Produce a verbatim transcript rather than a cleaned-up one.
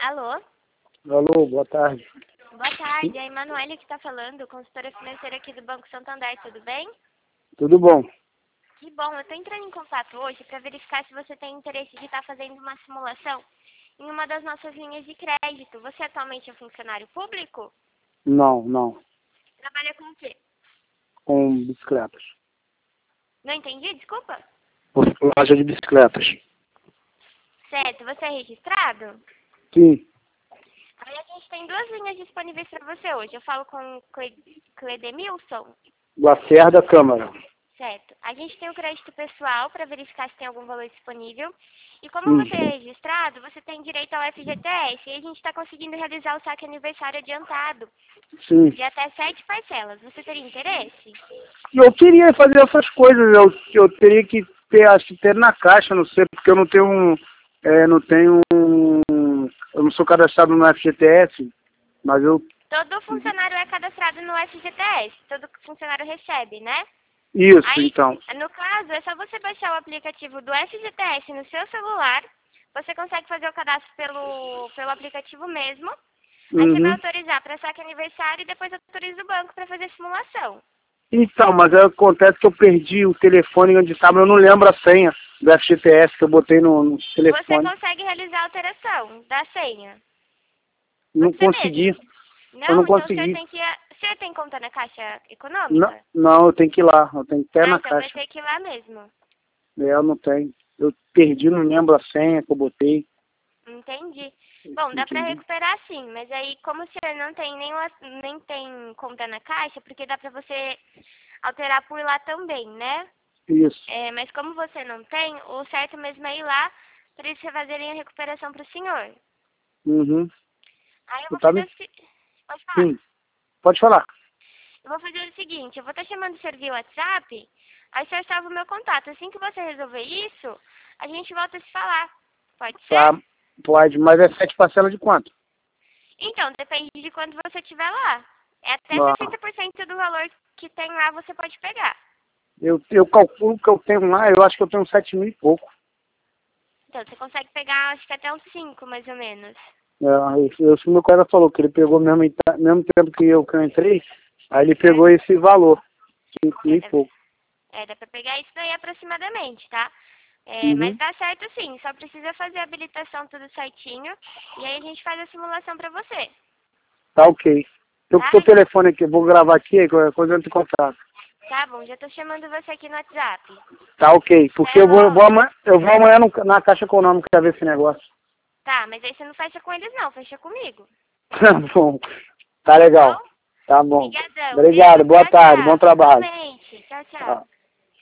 Alô? Alô, boa tarde. Boa tarde, é a Emanuele que está falando, consultora financeira aqui do Banco Santander, tudo bem? Tudo bom? Que bom, eu estou entrando em contato hoje para verificar se você tem interesse de estar fazendo uma simulação em uma das nossas linhas de crédito. Você atualmente é funcionário público? Não, não. Trabalha com o quê? Com bicicletas. Não entendi, desculpa. Por loja de bicicletas. Certo, você é registrado? Sim. Aí a gente tem duas linhas disponíveis para você hoje. Eu falo com o Edemilson. Lacerda Câmara. Certo. A gente tem o crédito pessoal para verificar se tem algum valor disponível. E como Hum. você é registrado, você tem direito ao F G T S. E a gente está conseguindo realizar o saque aniversário adiantado Sim. de até sete parcelas. Você teria interesse? Eu queria fazer essas coisas. Eu, eu teria que ter, acho que ter na caixa, não sei, porque eu não tenho um. É, não tenho um. Eu não sou cadastrado no F G T S, mas eu. Todo funcionário é cadastrado no F G T S. Todo funcionário recebe, né? Isso, Aí, então. no caso, é só você baixar o aplicativo do F G T S no seu celular. Você consegue fazer o cadastro pelo, pelo aplicativo mesmo. Aí você vai Uhum. autorizar para saque aniversário e depois autoriza o banco para fazer simulação. Então, mas aí acontece que eu perdi o telefone onde estava, eu não lembro a senha do F G T S que eu botei no, no Você telefone. consegue realizar a alteração da senha. Não Você consegui. mesmo. Eu não Não, então o senhor consegui. tem que ir... Você tem conta na Caixa Não, Econômica? não, eu tenho que ir lá. Eu tenho que ter Ah, na então vai caixa. ter que ir lá mesmo. É, eu não tenho. Eu perdi, não lembro a senha que eu botei. Entendi. Bom, dá para Entendi. recuperar sim, mas aí como o senhor não tem nem, nem tem conta na Caixa, porque dá para você alterar por lá também, né? Isso. É, mas como você não tem, o certo mesmo é ir lá para eles fazerem a recuperação para o senhor. Uhum. Aí eu Eu vou tava... fazer o seguinte. Pode falar. Sim. Pode falar. Eu vou fazer o seguinte, eu vou estar chamando o senhor via WhatsApp, aí o senhor salva o meu contato. Assim que você resolver isso, a gente volta a se falar. Pode ser? Tá. Pode, mas é sete parcelas de quanto? Então, depende de quando você estiver lá. É até Ah, sessenta por cento do valor que tem lá você pode pegar. eu, eu calculo que eu tenho lá, eu acho que eu tenho sete mil e pouco. Então, você consegue pegar, acho que até uns cinco, mais ou menos. É, isso, isso que o meu colega falou, que ele pegou mesmo, em ta- mesmo tempo que eu, que eu entrei, aí ele pegou Certo? esse valor, cinco mil É, e dá, pouco. é, dá pra pegar isso daí aproximadamente, tá? É, mas Uhum. dá certo sim, só precisa fazer a habilitação tudo certinho. E aí a gente faz a simulação pra você, Tá ok. Tô com o tá? seu telefone aqui, vou gravar aqui, aí qualquer coisa eu entro em contato. Tá bom, já tô chamando você aqui no WhatsApp. Tá ok, porque Até eu vou, eu vou, logo. amanhã, eu vou amanhã no- na Caixa Econômica pra ver esse negócio. Tá, mas aí você não fecha com eles não, fecha comigo. Tá bom, tá Tá legal. bom? Tá bom. Obrigadão, Obrigado, viu? boa Tchau, tarde, bom tchau. trabalho. Igualmente. Tchau, tchau. Tá.